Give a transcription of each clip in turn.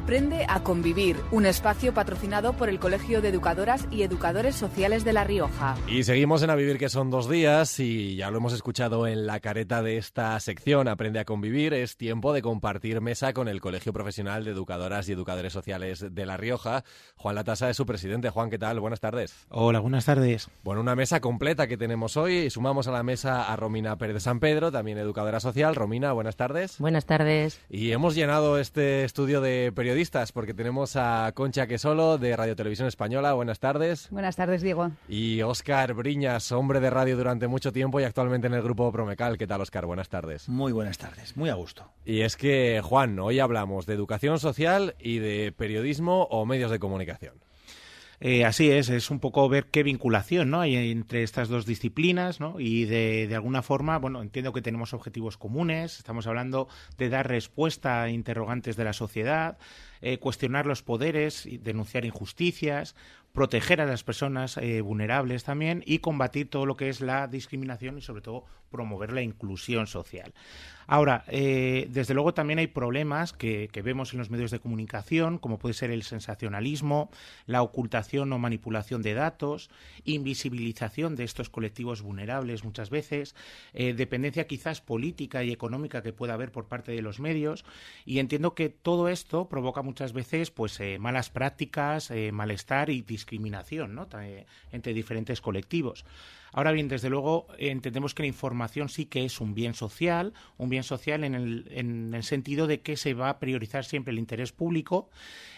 Aprende a convivir, un espacio patrocinado por el Colegio de Educadoras y Educadores Sociales de La Rioja. Y seguimos en A Vivir, que son 2 días, y ya lo hemos escuchado en la careta de esta sección, Aprende a convivir. Es tiempo de compartir mesa con el Colegio Profesional de Educadoras y Educadores Sociales de La Rioja. Juan Latasa es su presidente. Juan, ¿qué tal? Buenas tardes. Hola, buenas tardes. Bueno, una mesa completa que tenemos hoy. Sumamos a la mesa a Romina Pérez de San Pedro, también educadora social. Romina, buenas tardes. Buenas tardes. Y hemos llenado este estudio de periodistas porque tenemos a Concha Quesolo de Radio Televisión Española. Buenas tardes. Buenas tardes, Diego. Y Óscar Briñas, hombre de radio durante mucho tiempo y actualmente en el grupo Promecal. ¿Qué tal, Óscar? Buenas tardes. Muy buenas tardes, muy a gusto. Y es que, Juan, hoy hablamos de educación social y de periodismo o medios de comunicación. Así es un poco ver qué vinculación, ¿no?, hay entre estas dos disciplinas, ¿no? Y de alguna forma, bueno, entiendo que tenemos objetivos comunes, estamos hablando de dar respuesta a interrogantes de la sociedad, cuestionar los poderes, denunciar injusticias, proteger a las personas vulnerables también y combatir todo lo que es la discriminación y sobre todo promover la inclusión social. Ahora, desde luego también hay problemas que vemos en los medios de comunicación, como puede ser el sensacionalismo, la ocultación o manipulación de datos, invisibilización de estos colectivos vulnerables muchas veces, dependencia quizás política y económica que pueda haber por parte de los medios, y entiendo que todo esto provoca muchas veces pues malas prácticas, malestar y discriminación, ¿no?, entre diferentes colectivos. Ahora bien, desde luego entendemos que la información sí que es un bien social en el sentido de que se va a priorizar siempre el interés público,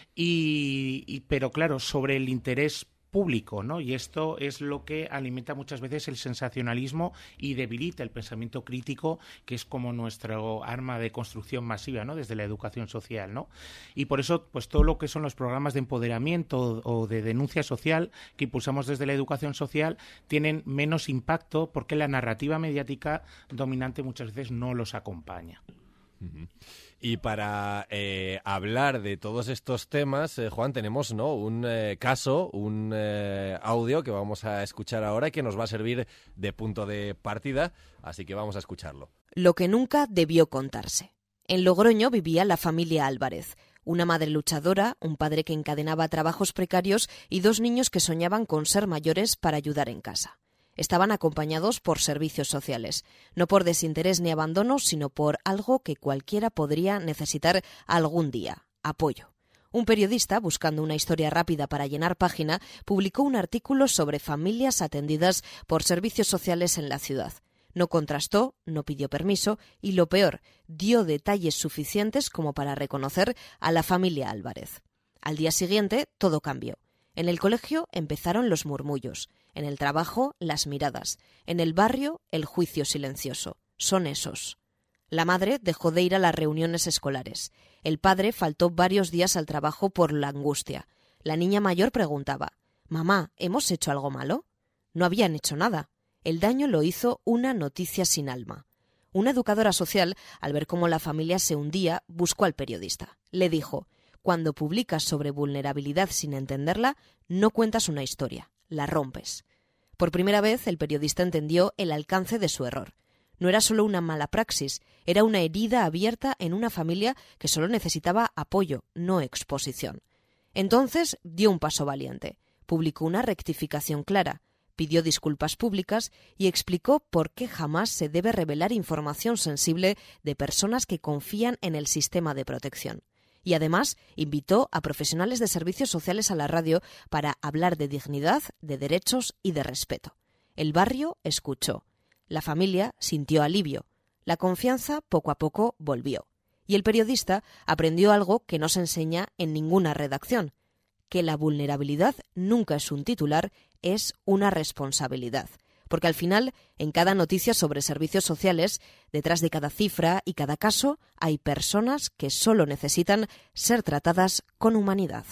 pero claro, sobre el interés público, ¿no? Y esto es lo que alimenta muchas veces el sensacionalismo y debilita el pensamiento crítico, que es como nuestro arma de construcción masiva, ¿no?, desde la educación social, ¿no? Y por eso, pues todo lo que son los programas de empoderamiento o de denuncia social que impulsamos desde la educación social tienen menos impacto porque la narrativa mediática dominante muchas veces no los acompaña. Uh-huh. Y para hablar de todos estos temas, Juan, tenemos, ¿no?, un caso, un audio que vamos a escuchar ahora y que nos va a servir de punto de partida, así que vamos a escucharlo. Lo que nunca debió contarse. En Logroño vivía la familia Álvarez, una madre luchadora, un padre que encadenaba trabajos precarios y 2 niños que soñaban con ser mayores para ayudar en casa. Estaban acompañados por servicios sociales, no por desinterés ni abandono, sino por algo que cualquiera podría necesitar algún día: apoyo. Un periodista, buscando una historia rápida para llenar página, publicó un artículo sobre familias atendidas por servicios sociales en la ciudad. No contrastó, no pidió permiso y, lo peor, dio detalles suficientes como para reconocer a la familia Álvarez. Al día siguiente, todo cambió. En el colegio empezaron los murmullos, en el trabajo las miradas, en el barrio el juicio silencioso. Son esos. La madre dejó de ir a las reuniones escolares. El padre faltó varios días al trabajo por la angustia. La niña mayor preguntaba: «Mamá, ¿hemos hecho algo malo?». No habían hecho nada. El daño lo hizo una noticia sin alma. Una educadora social, al ver cómo la familia se hundía, buscó al periodista. Le dijo: «Cuando publicas sobre vulnerabilidad sin entenderla, no cuentas una historia, la rompes». Por primera vez, el periodista entendió el alcance de su error. No era solo una mala praxis, era una herida abierta en una familia que solo necesitaba apoyo, no exposición. Entonces dio un paso valiente, publicó una rectificación clara, pidió disculpas públicas y explicó por qué jamás se debe revelar información sensible de personas que confían en el sistema de protección. Y además invitó a profesionales de servicios sociales a la radio para hablar de dignidad, de derechos y de respeto. El barrio escuchó. La familia sintió alivio. La confianza poco a poco volvió. Y el periodista aprendió algo que no se enseña en ninguna redacción: que la vulnerabilidad nunca es un titular, es una responsabilidad. Porque al final, en cada noticia sobre servicios sociales, detrás de cada cifra y cada caso, hay personas que solo necesitan ser tratadas con humanidad.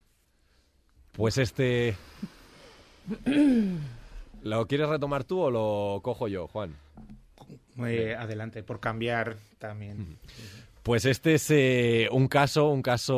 Pues ¿lo quieres retomar tú o lo cojo yo, Juan? Adelante, por cambiar también. Pues este es un caso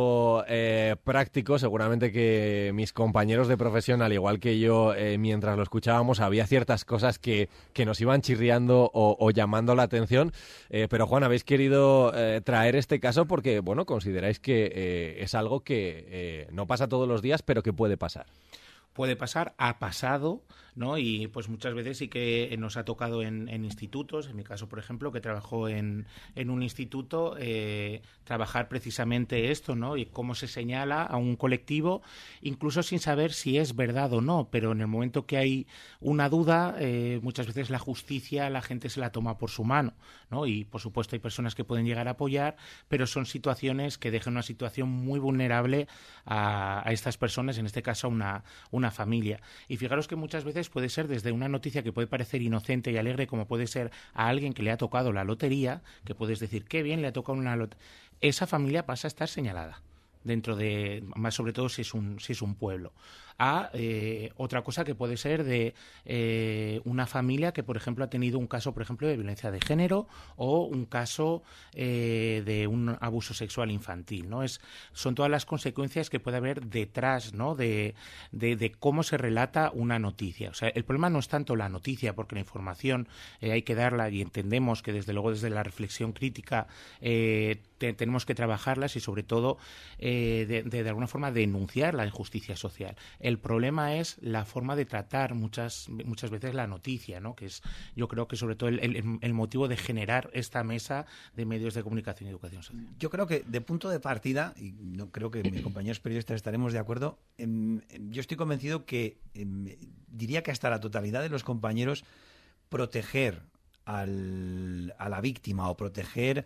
práctico. Seguramente que mis compañeros de profesión, al igual que yo, mientras lo escuchábamos, había ciertas cosas que nos iban chirriando o llamando la atención. Pero, Juan, habéis querido traer este caso porque, bueno, consideráis que es algo que no pasa todos los días, pero que puede pasar. Puede pasar, ha pasado, ¿no? Y pues muchas veces sí que nos ha tocado en institutos, en mi caso, por ejemplo, que trabajo en un instituto, trabajar precisamente esto, ¿no? Y cómo se señala a un colectivo, incluso sin saber si es verdad o no, pero en el momento que hay una duda, muchas veces la justicia, la gente se la toma por su mano, ¿no? Y, por supuesto, hay personas que pueden llegar a apoyar, pero son situaciones que dejan una situación muy vulnerable a estas personas, en este caso a una familia. Y fijaros que muchas veces puede ser desde una noticia que puede parecer inocente y alegre, como puede ser a alguien que le ha tocado la lotería, que puedes decir, qué bien, le ha tocado una lotería. Esa familia pasa a estar señalada dentro de, más sobre todo si es un pueblo, a otra cosa que puede ser de una familia que, por ejemplo, ha tenido un caso, por ejemplo, de violencia de género o un caso de un abuso sexual infantil, ¿no? Son todas las consecuencias que puede haber detrás, ¿no? de cómo se relata una noticia. O sea, el problema no es tanto la noticia, porque la información hay que darla y entendemos que desde luego desde la reflexión crítica tenemos que trabajarlas y sobre todo de alguna forma denunciar la injusticia social. El problema es la forma de tratar muchas veces la noticia, ¿no? Que es, yo creo que sobre todo el motivo de generar esta mesa de medios de comunicación y educación social. Yo creo que de punto de partida, y no creo que mis compañeros periodistas estaremos de acuerdo, yo estoy convencido que diría que hasta la totalidad de los compañeros proteger a la víctima o proteger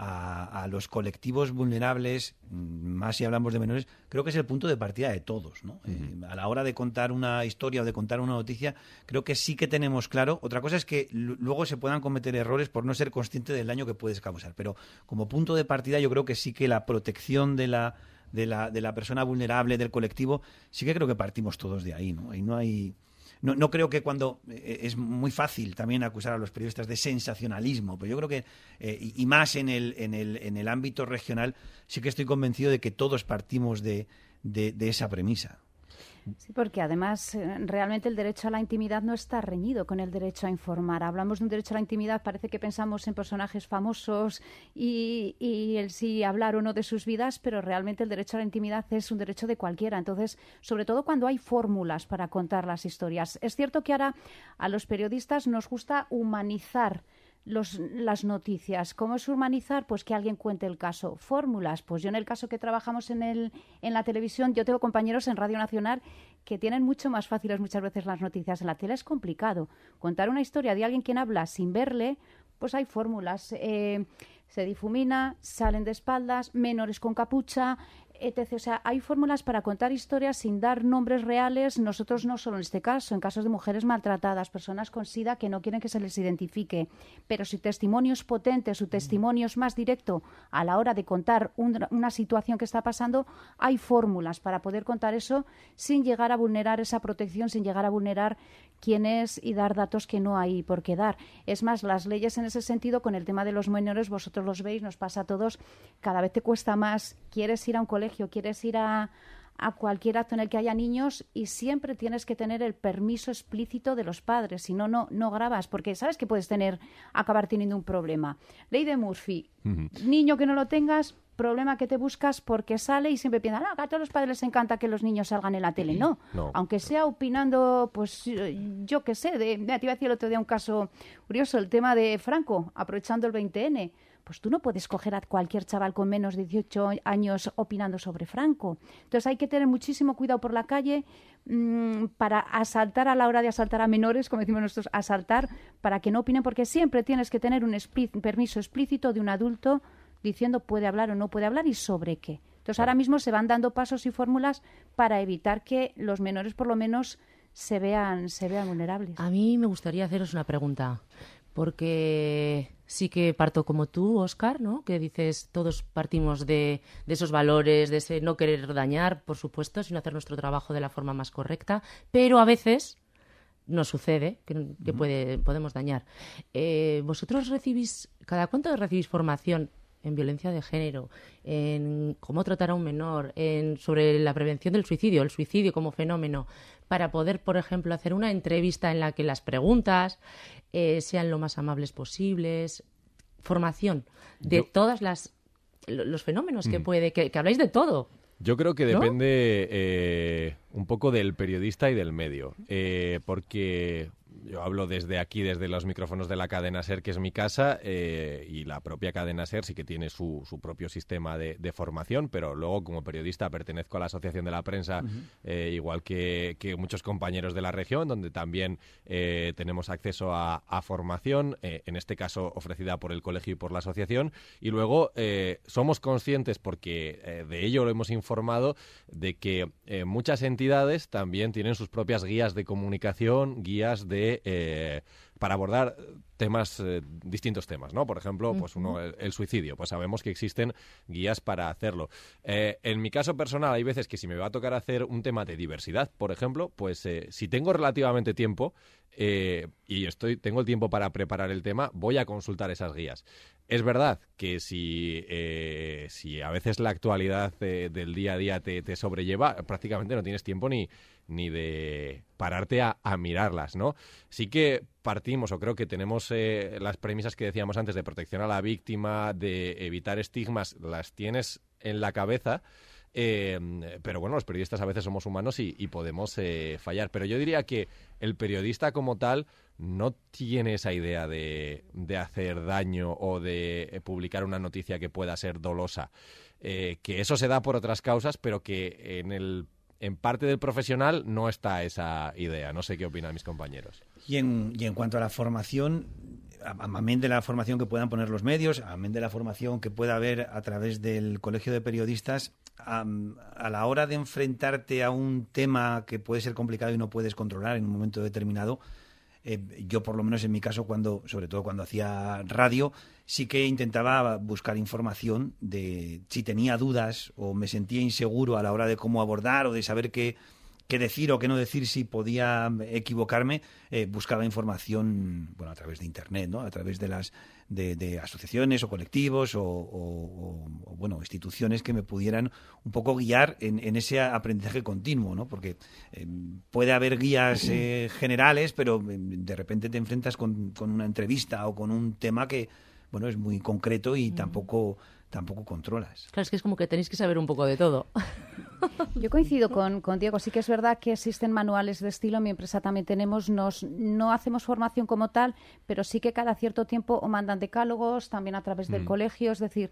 a los colectivos vulnerables, más si hablamos de menores, creo que es el punto de partida de todos, ¿no? A la hora de contar una historia o de contar una noticia, creo que sí que tenemos claro. Otra cosa es que luego se puedan cometer errores por no ser consciente del daño que puedes causar, pero como punto de partida yo creo que sí que la protección de la persona vulnerable, del colectivo, sí que creo que partimos todos de ahí, ¿no? Y no hay... No creo que cuando es muy fácil también acusar a los periodistas de sensacionalismo, pero yo creo que, y más en el ámbito regional, sí que estoy convencido de que todos partimos de esa premisa. Sí, porque además realmente el derecho a la intimidad no está reñido con el derecho a informar. Hablamos de un derecho a la intimidad, parece que pensamos en personajes famosos y el sí hablar o no de sus vidas, pero realmente el derecho a la intimidad es un derecho de cualquiera. Entonces, sobre todo cuando hay fórmulas para contar las historias. Es cierto que ahora a los periodistas nos gusta humanizar las noticias. ¿Cómo es humanizar? Pues que alguien cuente el caso. Fórmulas, pues yo en el caso que trabajamos en la televisión, yo tengo compañeros en Radio Nacional que tienen mucho más fáciles muchas veces las noticias. En la tele es complicado. Contar una historia de alguien quien habla sin verle, pues hay fórmulas. Se difumina, salen de espaldas, menores con capucha, etc. O sea, hay fórmulas para contar historias sin dar nombres reales. Nosotros no solo en este caso, en casos de mujeres maltratadas, personas con SIDA que no quieren que se les identifique, pero su testimonio es potente, su testimonio es más directo a la hora de contar una situación que está pasando, hay fórmulas para poder contar eso sin llegar a vulnerar esa protección, sin llegar a vulnerar quién es y dar datos que no hay por qué dar. Es más, las leyes en ese sentido, con el tema de los menores, vosotros los veis, nos pasa a todos, cada vez te cuesta más, quieres ir a un colegio, quieres ir a cualquier acto en el que haya niños y siempre tienes que tener el permiso explícito de los padres, si no, no grabas, porque sabes que puedes acabar teniendo un problema. Ley de Murphy, niño que no lo tengas, problema que te buscas porque sale y siempre piensan, que a todos los padres les encanta que los niños salgan en la tele. No. Aunque sea opinando, pues yo qué sé, te iba a decir el otro día un caso curioso, el tema de Franco, aprovechando el 20N. Pues tú no puedes coger a cualquier chaval con menos de 18 años opinando sobre Franco. Entonces hay que tener muchísimo cuidado por la calle para asaltar a la hora de asaltar a menores, como decimos nosotros, asaltar para que no opinen, porque siempre tienes que tener un permiso explícito de un adulto diciendo puede hablar o no puede hablar y sobre qué. Entonces ahora mismo se van dando pasos y fórmulas para evitar que los menores por lo menos se vean vulnerables. A mí me gustaría haceros una pregunta, porque sí que parto como tú, Óscar, ¿no? Que dices, todos partimos de esos valores, de ese no querer dañar, por supuesto, sino hacer nuestro trabajo de la forma más correcta, pero a veces nos sucede que podemos dañar. ¿Vosotros cada cuánto recibís formación en violencia de género, en cómo tratar a un menor, sobre la prevención del suicidio, el suicidio como fenómeno, para poder, por ejemplo, hacer una entrevista en la que las preguntas sean lo más amables posibles, formación de todas los fenómenos que habláis de todo. Yo creo que ¿no? depende un poco del periodista y del medio, porque yo hablo desde aquí, desde los micrófonos de la cadena SER, que es mi casa, y la propia cadena SER sí que tiene su propio sistema de formación, pero luego como periodista pertenezco a la Asociación de la Prensa, igual que muchos compañeros de la región, donde también tenemos acceso a formación, en este caso ofrecida por el colegio y por la asociación, y luego somos conscientes, porque de ello lo hemos informado, de que muchas entidades también tienen sus propias guías de comunicación, guías para abordar temas, distintos temas, ¿no? Por ejemplo, pues el suicidio, pues sabemos que existen guías para hacerlo. En mi caso personal hay veces que si me va a tocar hacer un tema de diversidad, por ejemplo, pues si tengo relativamente tiempo y tengo el tiempo para preparar el tema, voy a consultar esas guías. Es verdad que si a veces la actualidad del día a día te sobrelleva, prácticamente no tienes tiempo ni de pararte a mirarlas, ¿no? Sí que partimos, o creo que tenemos las premisas que decíamos antes de protección a la víctima, de evitar estigmas, las tienes en la cabeza, pero bueno, los periodistas a veces somos humanos y podemos fallar. Pero yo diría que el periodista como tal no tiene esa idea de hacer daño o de publicar una noticia que pueda ser dolosa. Que eso se da por otras causas, pero que en parte del profesional no está esa idea. No sé qué opinan mis compañeros. Y en cuanto a la formación, amén de la formación que puedan poner los medios, amén de la formación que pueda haber a través del Colegio de Periodistas, a la hora de enfrentarte a un tema que puede ser complicado y no puedes controlar en un momento determinado, yo por lo menos en mi caso, sobre todo cuando hacía radio, sí que intentaba buscar información de si tenía dudas o me sentía inseguro a la hora de cómo abordar o de saber qué decir o qué no decir, si podía equivocarme, buscaba información, bueno, a través de internet, ¿no? A través de asociaciones o colectivos o bueno, instituciones que me pudieran un poco guiar en ese aprendizaje continuo, ¿no? Porque puede haber guías generales, pero de repente te enfrentas con una entrevista o con un tema que, bueno, es muy concreto y tampoco controlas. Claro, es que es como que tenéis que saber un poco de todo. Yo coincido con Diego. Sí que es verdad que existen manuales de estilo. En mi empresa también tenemos. No hacemos formación como tal, pero sí que cada cierto tiempo o mandan decálogos, también a través del colegio. Es decir,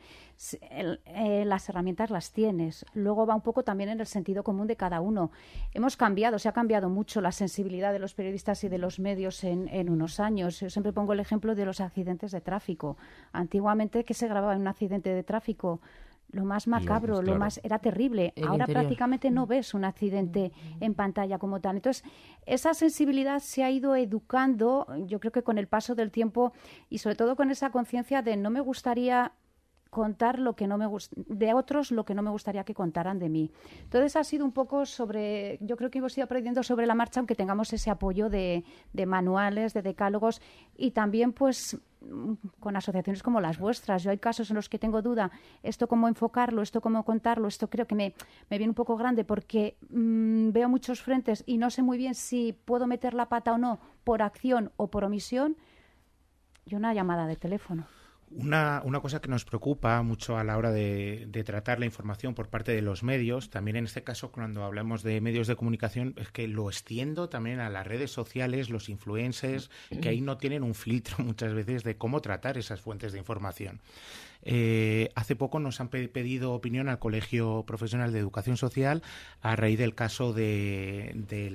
las herramientas las tienes. Luego va un poco también en el sentido común de cada uno. Se ha cambiado mucho la sensibilidad de los periodistas y de los medios en unos años. Yo siempre pongo el ejemplo de los accidentes de tráfico. Antiguamente, ¿qué se grababa en un accidente de tráfico? Lo más macabro, claro. Era terrible. Ahora interior. prácticamente no ves un accidente en pantalla como tal. Entonces, esa sensibilidad se ha ido educando, yo creo que con el paso del tiempo y sobre todo con esa conciencia de no me gustaría contar de otros lo que no me gustaría que contaran de mí. Entonces ha sido un poco yo creo que hemos ido aprendiendo sobre la marcha, aunque tengamos ese apoyo de manuales, de decálogos y también pues con asociaciones como las vuestras. Yo hay casos en los que tengo duda, esto cómo enfocarlo, esto cómo contarlo, esto creo que me viene un poco grande porque veo muchos frentes y no sé muy bien si puedo meter la pata o no, por acción o por omisión, y una llamada de teléfono. Una cosa que nos preocupa mucho a la hora de tratar la información por parte de los medios, también en este caso cuando hablamos de medios de comunicación, es que lo extiendo también a las redes sociales, los influencers, que ahí no tienen un filtro muchas veces de cómo tratar esas fuentes de información. Hace poco nos han pedido opinión al Colegio Profesional de Educación Social a raíz del caso de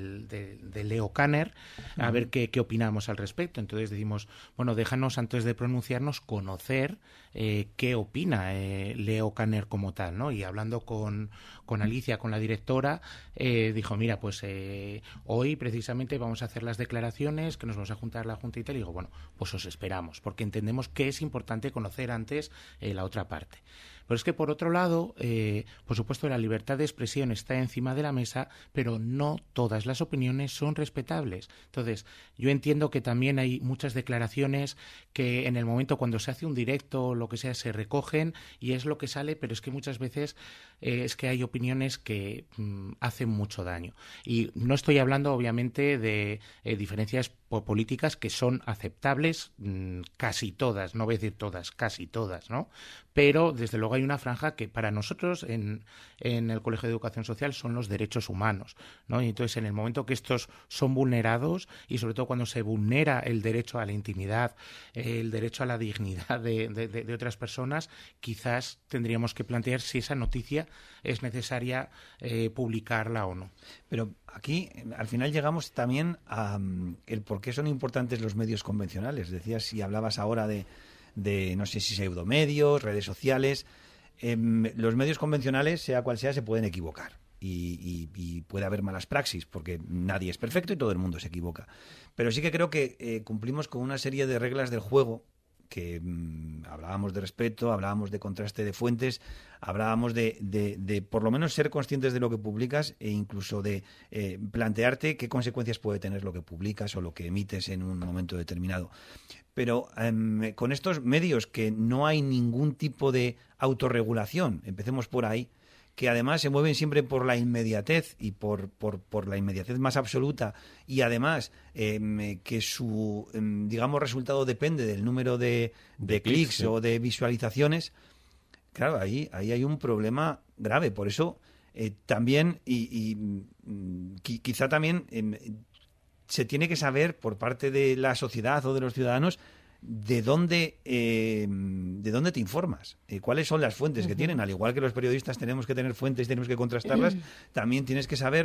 Leo Kanner, a ver qué opinamos al respecto. Entonces decimos, bueno, déjanos antes de pronunciarnos conocer qué opina Leo Kanner como tal, ¿no? Y hablando con Alicia, con la directora, dijo, mira, pues hoy precisamente vamos a hacer las declaraciones, que nos vamos a juntar la Junta y tal. Y digo, bueno, pues os esperamos, porque entendemos que es importante conocer antes la otra parte. Pero es que, por otro lado, por supuesto, la libertad de expresión está encima de la mesa, pero no todas las opiniones son respetables. Entonces, yo entiendo que también hay muchas declaraciones que en el momento cuando se hace un directo o lo que sea se recogen y es lo que sale, pero es que muchas veces es que hay opiniones que hacen mucho daño. Y no estoy hablando, obviamente, de diferencias políticas que son aceptables, casi todas, no voy a decir todas, casi todas, ¿no? Pero, desde luego, hay una franja que para nosotros en el Colegio de Educación Social son los derechos humanos, ¿no? Y entonces, en el momento que estos son vulnerados, y sobre todo cuando se vulnera el derecho a la intimidad, el derecho a la dignidad de otras personas, quizás tendríamos que plantear si esa noticia es necesaria publicarla o no. Pero aquí, al final, llegamos también a el por qué son importantes los medios convencionales. Decías, si hablabas ahora de no sé si pseudomedios, redes sociales. Los medios convencionales, sea cual sea, se pueden equivocar. Y puede haber malas praxis, porque nadie es perfecto y todo el mundo se equivoca. Pero sí que creo que cumplimos con una serie de reglas del juego que hablábamos de respeto, hablábamos de contraste de fuentes, hablábamos de por lo menos ser conscientes de lo que publicas e incluso de plantearte qué consecuencias puede tener lo que publicas o lo que emites en un momento determinado. Pero con estos medios que no hay ningún tipo de autorregulación, empecemos por ahí, que además se mueven siempre por la inmediatez y por la inmediatez más absoluta y además que su, digamos, resultado depende del número de clics sí, o de visualizaciones, claro, ahí hay un problema grave. Por eso también, quizá también se tiene que saber por parte de la sociedad o de los ciudadanos de dónde te informas, cuáles son las fuentes que tienen. Al igual que los periodistas tenemos que tener fuentes, tenemos que contrastarlas, también tienes que saber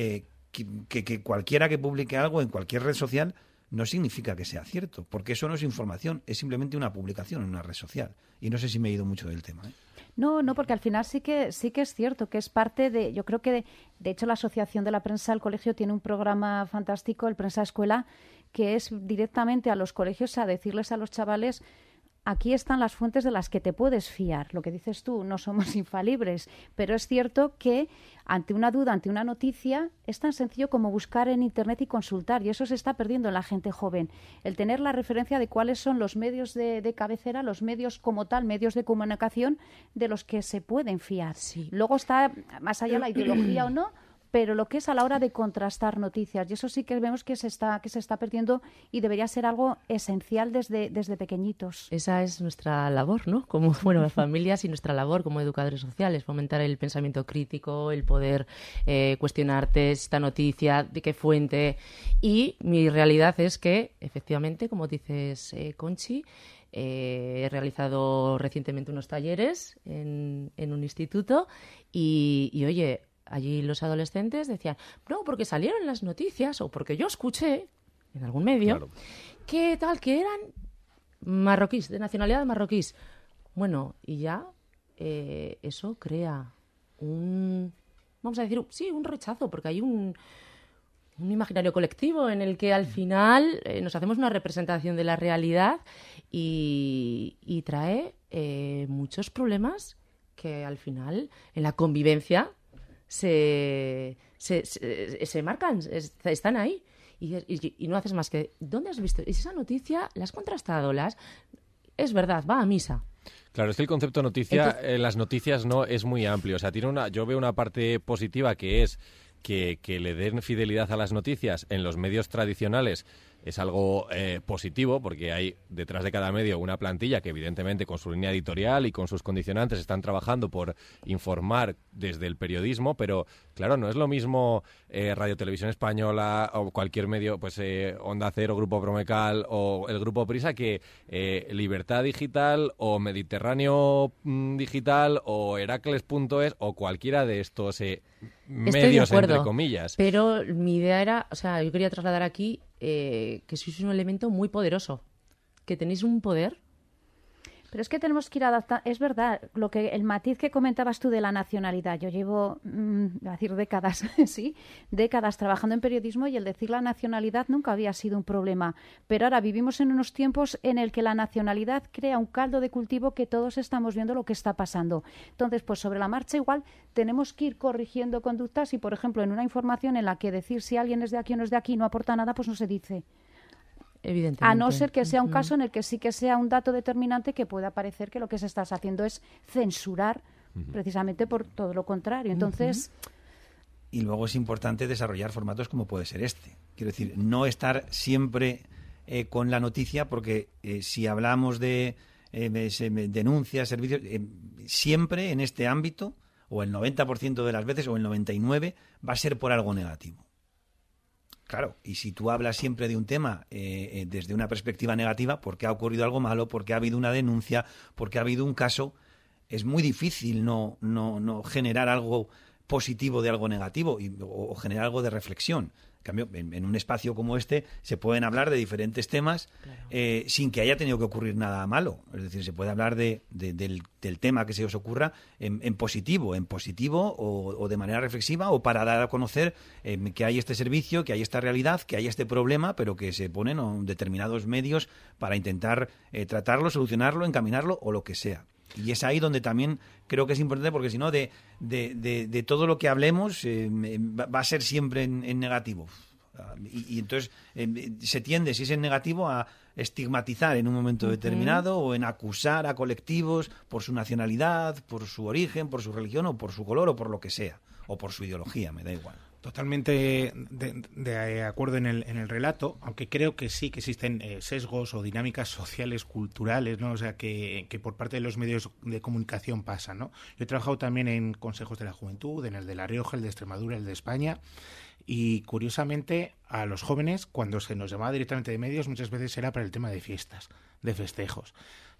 que cualquiera que publique algo en cualquier red social no significa que sea cierto, porque eso no es información, es simplemente una publicación en una red social. Y no sé si me he ido mucho del tema, ¿eh? No, porque al final sí que es cierto, que es parte de, yo creo que de hecho la Asociación de la Prensa del Colegio tiene un programa fantástico, el Prensa Escuela, que es directamente a los colegios a decirles a los chavales: aquí están las fuentes de las que te puedes fiar. Lo que dices tú, no somos infalibles, pero es cierto que ante una duda, ante una noticia, es tan sencillo como buscar en Internet y consultar, y eso se está perdiendo en la gente joven. El tener la referencia de cuáles son los medios de cabecera, los medios como tal, medios de comunicación de los que se pueden fiar. Sí. Luego está más allá la ideología o no, pero lo que es a la hora de contrastar noticias, y eso sí que vemos que se está perdiendo y debería ser algo esencial desde pequeñitos. Esa es nuestra labor, ¿no? Como las familias y nuestra labor como educadores sociales, fomentar el pensamiento crítico, el poder cuestionarte esta noticia, de qué fuente. Y mi realidad es que, efectivamente, como dices, Conchi, he realizado recientemente unos talleres en un instituto y oye, allí los adolescentes decían, no, porque salieron las noticias o porque yo escuché en algún medio, claro, que eran marroquíes, de nacionalidad marroquíes. Bueno, y ya eso crea vamos a decir, sí, un rechazo, porque hay un imaginario colectivo en el que al final nos hacemos una representación de la realidad y trae muchos problemas que al final en la convivencia se marcan, están ahí y no haces más que ¿dónde has visto? ¿Y esa noticia la has contrastado? Es verdad, va a misa. Claro, es que el concepto noticia en las noticias no es muy amplio. O sea, yo veo una parte positiva que es que le den fidelidad a las noticias en los medios tradicionales. Es algo positivo, porque hay detrás de cada medio una plantilla que evidentemente con su línea editorial y con sus condicionantes están trabajando por informar desde el periodismo, pero claro, no es lo mismo Radio Televisión Española o cualquier medio, pues Onda Cero, Grupo Promecal o el Grupo Prisa, que Libertad Digital o Mediterráneo Digital o Heracles.es o cualquiera de estos medios, entre comillas. Pero mi idea era, o sea, yo quería trasladar aquí que sois un elemento muy poderoso, que tenéis un poder Pero es que tenemos que ir adaptando. Es verdad, el matiz que comentabas tú de la nacionalidad. Yo llevo, a decir décadas, sí, décadas trabajando en periodismo y el decir la nacionalidad nunca había sido un problema. Pero ahora vivimos en unos tiempos en el que la nacionalidad crea un caldo de cultivo que todos estamos viendo lo que está pasando. Entonces, pues sobre la marcha igual tenemos que ir corrigiendo conductas y, por ejemplo, en una información en la que decir si alguien es de aquí o no es de aquí no aporta nada, pues no se dice. Evidentemente. A no ser que sea un caso en el que sí que sea un dato determinante que pueda parecer que lo que se está haciendo es censurar precisamente por todo lo contrario. Entonces... Y luego es importante desarrollar formatos como puede ser este. Quiero decir, no estar siempre con la noticia, porque si hablamos de denuncias, servicios, siempre en este ámbito, o el 90% de las veces, o el 99%, va a ser por algo negativo. Claro, y si tú hablas siempre de un tema desde una perspectiva negativa, porque ha ocurrido algo malo, porque ha habido una denuncia, porque ha habido un caso, es muy difícil no generar algo positivo de algo negativo o generar algo de reflexión. En cambio, en un espacio como este se pueden hablar de diferentes temas, claro, sin que haya tenido que ocurrir nada malo. Es decir, se puede hablar del tema que se os ocurra en positivo o de manera reflexiva, o para dar a conocer que hay este servicio, que hay esta realidad, que hay este problema, pero que se ponen determinados medios para intentar tratarlo, solucionarlo, encaminarlo o lo que sea. Y es ahí donde también creo que es importante, porque si no, de todo lo que hablemos va a ser siempre en negativo. Y entonces se tiende, si es en negativo, a estigmatizar en un momento determinado, o en acusar a colectivos por su nacionalidad, por su origen, por su religión, o por su color, o por lo que sea, o por su ideología, me da igual. Totalmente de acuerdo en el relato, aunque creo que sí que existen sesgos o dinámicas sociales, culturales, ¿no? O sea, que por parte de los medios de comunicación pasan, ¿no? Yo he trabajado también en consejos de la juventud, en el de La Rioja, el de Extremadura, el de España, y curiosamente a los jóvenes, cuando se nos llamaba directamente de medios, muchas veces era para el tema de fiestas, de festejos.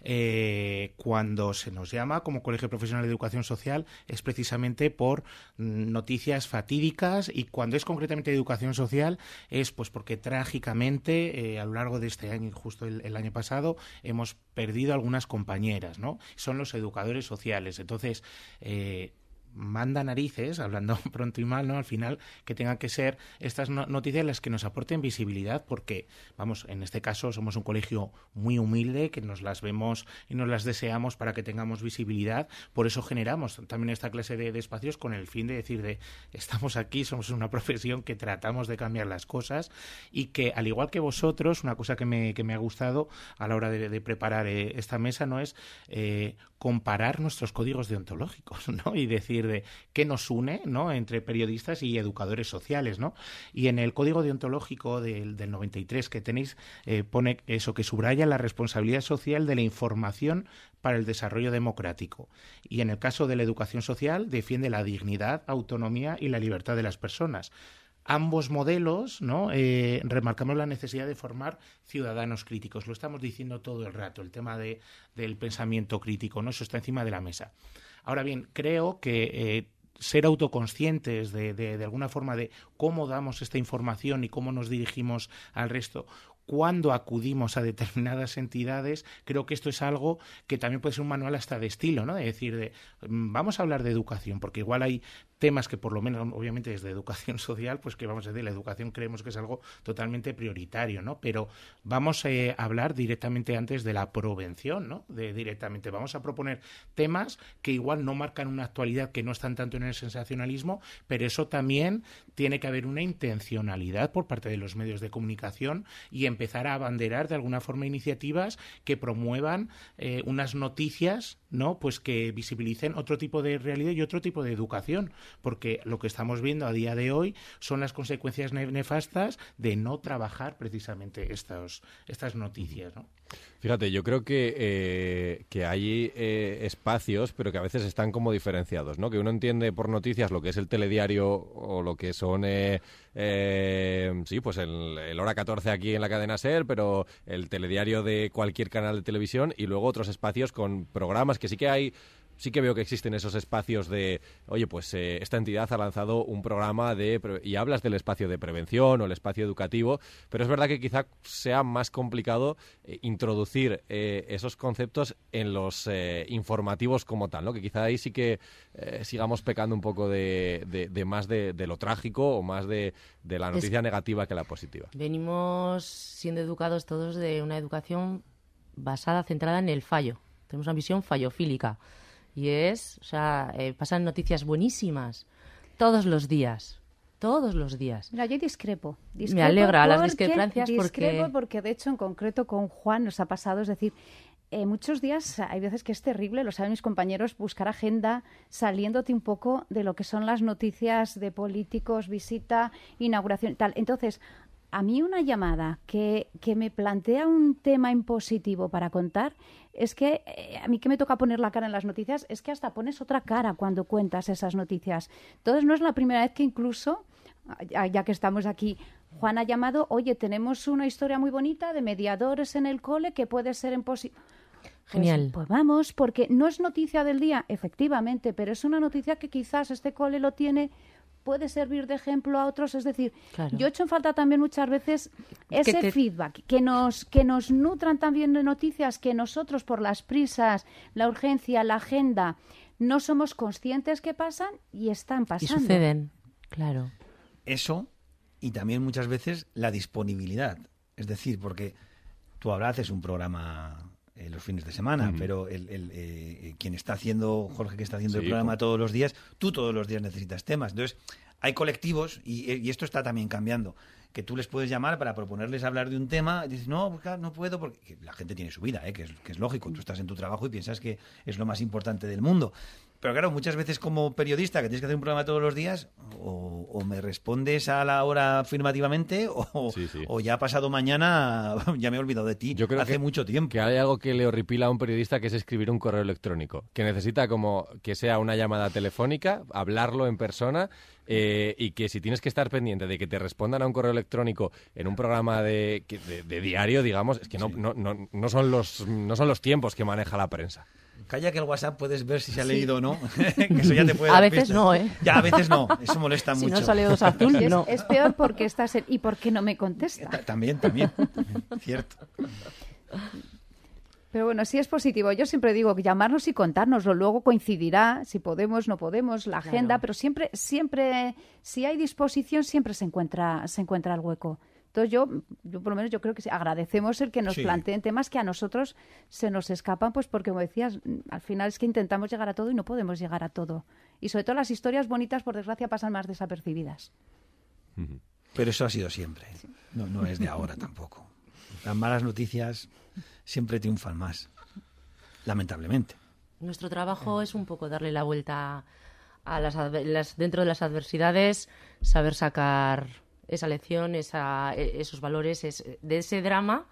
Cuando se nos llama como Colegio Profesional de Educación Social es precisamente por noticias fatídicas, y cuando es concretamente de educación social es pues porque trágicamente a lo largo de este año, justo el año pasado, hemos perdido algunas compañeras, ¿no? Son los educadores sociales. Entonces manda narices, hablando pronto y mal, ¿no? Al final, que tengan que ser estas noticias las que nos aporten visibilidad, porque, vamos, en este caso somos un colegio muy humilde, que nos las vemos y nos las deseamos para que tengamos visibilidad. Por eso generamos también esta clase de espacios, con el fin de decir estamos aquí, somos una profesión que tratamos de cambiar las cosas, y que, al igual que vosotros, una cosa que me ha gustado a la hora de preparar esta mesa, ¿no? Es comparar nuestros códigos deontológicos, ¿no? Y decir de qué nos une, ¿no? Entre periodistas y educadores sociales, ¿no? Y en el código deontológico del 93 que tenéis, pone eso, que subraya la responsabilidad social de la información para el desarrollo democrático. Y en el caso de la educación social, defiende la dignidad, autonomía y la libertad de las personas. Ambos modelos, ¿no? Remarcamos la necesidad de formar ciudadanos críticos. Lo estamos diciendo todo el rato, el tema del pensamiento crítico, ¿no? Eso está encima de la mesa. Ahora bien, creo que ser autoconscientes de alguna forma de cómo damos esta información y cómo nos dirigimos al resto, cuando acudimos a determinadas entidades, creo que esto es algo que también puede ser un manual hasta de estilo, ¿no? De decir, vamos a hablar de educación, porque igual hay temas que, por lo menos, obviamente desde educación social, pues que vamos a decir, la educación creemos que es algo totalmente prioritario, ¿no? Pero vamos a hablar directamente antes de la prevención, ¿no? Directamente vamos a proponer temas que igual no marcan una actualidad, que no están tanto en el sensacionalismo, pero eso también tiene que haber una intencionalidad por parte de los medios de comunicación y empezar a abanderar de alguna forma iniciativas que promuevan unas noticias, ¿no? Pues que visibilicen otro tipo de realidad y otro tipo de educación, porque lo que estamos viendo a día de hoy son las consecuencias nefastas de no trabajar precisamente estas noticias, ¿no? Fíjate, yo creo que hay espacios, pero que a veces están como diferenciados, ¿no? Que uno entiende por noticias lo que es el telediario o lo que son, sí, pues el Hora 14 aquí en la cadena SER, pero el telediario de cualquier canal de televisión, y luego otros espacios con programas que sí que hay sí que veo que existen esos espacios de, oye, pues esta entidad ha lanzado un programa y hablas del espacio de prevención o el espacio educativo, pero es verdad que quizá sea más complicado introducir esos conceptos en los informativos como tal, ¿no? Que quizá ahí sí que sigamos pecando un poco de más de lo trágico o más de la noticia negativa que la positiva. Venimos siendo educados todos de una educación basada, centrada en el fallo. Tenemos una visión fallofílica. Y pasan noticias buenísimas todos los días. Mira, yo discrepo. Me alegra las discrepancias porque de hecho en concreto con Juan nos ha pasado, es decir, muchos días hay veces que es terrible, lo saben mis compañeros, buscar agenda saliéndote un poco de lo que son las noticias de políticos, visita, inauguración, tal. Entonces, a mí una llamada que me plantea un tema impositivo para contar es que a mí que me toca poner la cara en las noticias es que hasta pones otra cara cuando cuentas esas noticias. Entonces no es la primera vez que incluso, ya que estamos aquí, Juan ha llamado, oye, tenemos una historia muy bonita de mediadores en el cole que puede ser en positivo. Genial. Pues vamos, porque no es noticia del día, efectivamente, pero es una noticia que quizás este cole lo tiene, puede servir de ejemplo a otros. Es decir, claro. Yo echo en falta también muchas veces ese feedback, que nos nutran también de noticias que nosotros por las prisas, la urgencia, la agenda, no somos conscientes que pasan y están pasando. Y suceden, claro. Eso, y también muchas veces la disponibilidad. Es decir, porque tú ahora haces un programa los fines de semana, pero quien está haciendo, Jorge, que está haciendo el programa todos los días, tú todos los días necesitas temas. Entonces, hay colectivos, y esto está también cambiando, que tú les puedes llamar para proponerles hablar de un tema, y dices, no, pues claro, no puedo, porque la gente tiene su vida, que es lógico, tú estás en tu trabajo y piensas que es lo más importante del mundo. Pero claro, muchas veces como periodista que tienes que hacer un programa todos los días, o me respondes a la hora afirmativamente, o ya pasado mañana ya me he olvidado de ti. Yo creo hace mucho tiempo. Que hay algo que le horripila a un periodista, que es escribir un correo electrónico, que necesita como que sea una llamada telefónica, hablarlo en persona, y que si tienes que estar pendiente de que te respondan a un correo electrónico en un programa de diario, digamos, es que no son los tiempos que maneja la prensa. Calla que el WhatsApp puedes ver si se ha leído o no. Que eso ya te puede a dar veces pistas. no, ¿eh? Ya, a veces no. Eso molesta mucho. Si no sale dos azul, no. Es peor porque estás ¿y por qué no me contesta? También. Cierto. Pero bueno, sí es positivo. Yo siempre digo que llamarnos y contárnoslo. Luego coincidirá, si podemos, no podemos, la agenda, pero siempre, si hay disposición, siempre se encuentra el hueco. Entonces yo por lo menos yo creo que agradecemos el que nos planteen temas que a nosotros se nos escapan, pues porque, como decías, al final es que intentamos llegar a todo y no podemos llegar a todo. Y sobre todo las historias bonitas, por desgracia, pasan más desapercibidas. Pero eso ha sido siempre. No es de ahora tampoco. Las malas noticias siempre triunfan más, lamentablemente. Nuestro trabajo es un poco darle la vuelta a dentro de las adversidades, saber sacar esa lección, esos valores, de ese drama,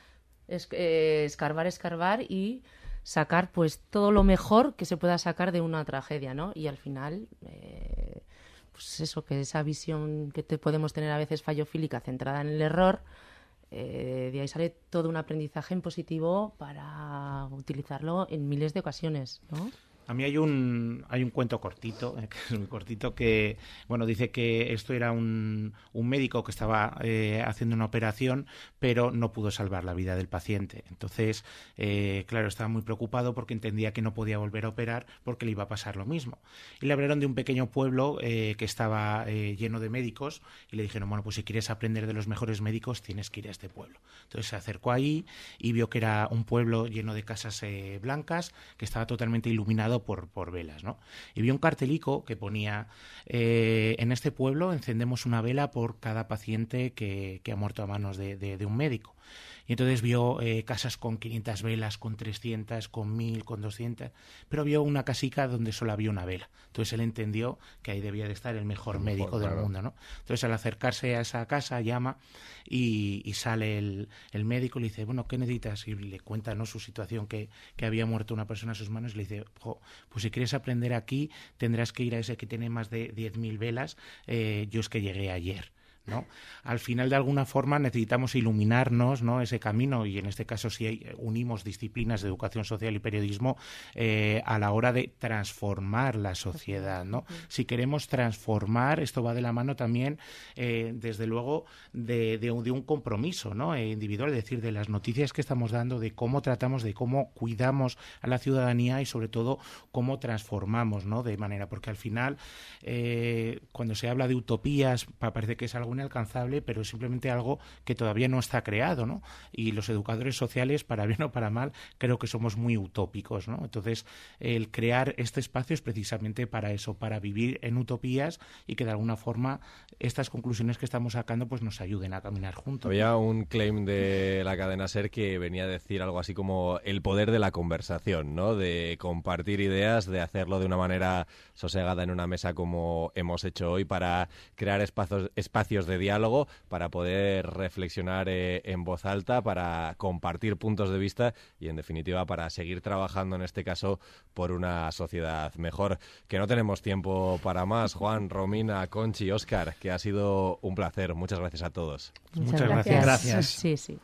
escarbar y sacar pues todo lo mejor que se pueda sacar de una tragedia, ¿no? Y al final, pues eso, que esa visión que podemos tener a veces fallofílica, centrada en el error, de ahí sale todo un aprendizaje en positivo para utilizarlo en miles de ocasiones, ¿no? A mí hay un cuento cortito, que es muy cortito, que bueno, dice que esto era un médico que estaba haciendo una operación, pero no pudo salvar la vida del paciente. Entonces, claro, estaba muy preocupado porque entendía que no podía volver a operar porque le iba a pasar lo mismo. Y le hablaron de un pequeño pueblo que estaba lleno de médicos y le dijeron, bueno, pues si quieres aprender de los mejores médicos tienes que ir a este pueblo. Entonces se acercó ahí y vio que era un pueblo lleno de casas blancas, que estaba totalmente iluminado por velas, ¿no? Y vio un cartelico que ponía en este pueblo encendemos una vela por cada paciente que ha muerto a manos de un médico. Y entonces vio casas con 500 velas, con 300, con 1000, con 200, pero vio una casica donde solo había una vela. Entonces él entendió que ahí debía de estar el mejor médico del mundo, ¿no? Entonces al acercarse a esa casa llama y sale el médico y le dice, bueno, ¿qué necesitas? Y le cuenta, ¿no?, su situación, que había muerto una persona a sus manos, y le dice, pues si quieres aprender aquí tendrás que ir a ese que tiene más de 10.000 velas, yo es que llegué ayer, ¿no? Al final, de alguna forma, necesitamos iluminarnos, ¿no?, ese camino, y en este caso sí unimos disciplinas de educación social y periodismo a la hora de transformar la sociedad, ¿no? Si queremos transformar, esto va de la mano también, desde luego, de un compromiso, ¿no?, individual, es decir, de las noticias que estamos dando, de cómo tratamos, de cómo cuidamos a la ciudadanía y, sobre todo, cómo transformamos, ¿no?, de manera, porque al final, cuando se habla de utopías, parece que es algo inalcanzable, pero es simplemente algo que todavía no está creado, ¿no? Y los educadores sociales, para bien o para mal, creo que somos muy utópicos, ¿no? Entonces, el crear este espacio es precisamente para eso, para vivir en utopías y que de alguna forma estas conclusiones que estamos sacando pues nos ayuden a caminar juntos. Había un claim de la cadena SER que venía a decir algo así como el poder de la conversación, ¿no? De compartir ideas, de hacerlo de una manera sosegada en una mesa como hemos hecho hoy, para crear espacios de diálogo, para poder reflexionar en voz alta, para compartir puntos de vista y, en definitiva, para seguir trabajando, en este caso, por una sociedad mejor. Que no tenemos tiempo para más. Juan, Romina, Conchi, Óscar, que ha sido un placer. Muchas gracias a todos. Muchas gracias. Sí, sí.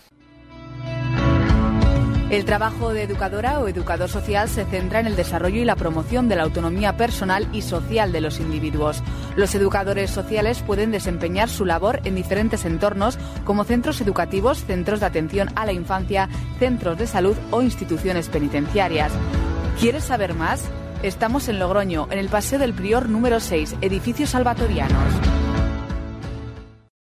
El trabajo de educadora o educador social se centra en el desarrollo y la promoción de la autonomía personal y social de los individuos. Los educadores sociales pueden desempeñar su labor en diferentes entornos, como centros educativos, centros de atención a la infancia, centros de salud o instituciones penitenciarias. ¿Quieres saber más? Estamos en Logroño, en el Paseo del Prior número 6, edificio Salvatorianos.